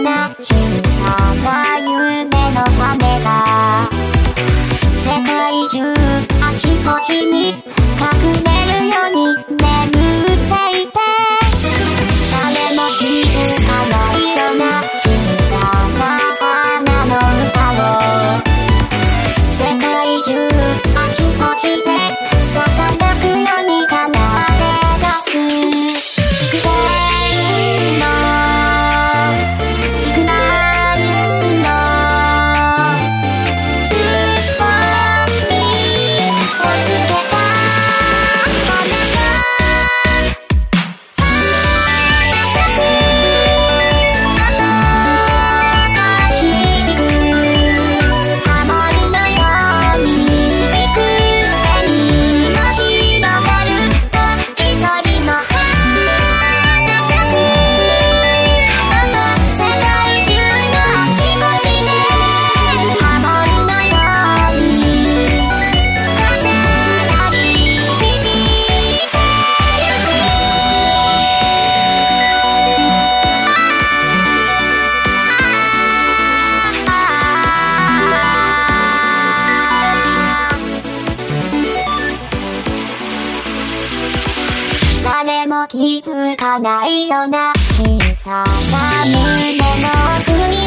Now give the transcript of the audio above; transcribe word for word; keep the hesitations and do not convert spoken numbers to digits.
な小さな夢の種が世界中あちこちに隠れるように眠っていて、誰も気づかないような小さな花の歌を世界中あちこちでささやくように奏で出す。幾千の幾万のつぼみをつけた花が花咲く音が響くハモリのように幾重にも広がる一人の花咲く音、世界中のあちこちでハモリのように重なり響いてゆく。誰も気づかないような小さな胸の奥に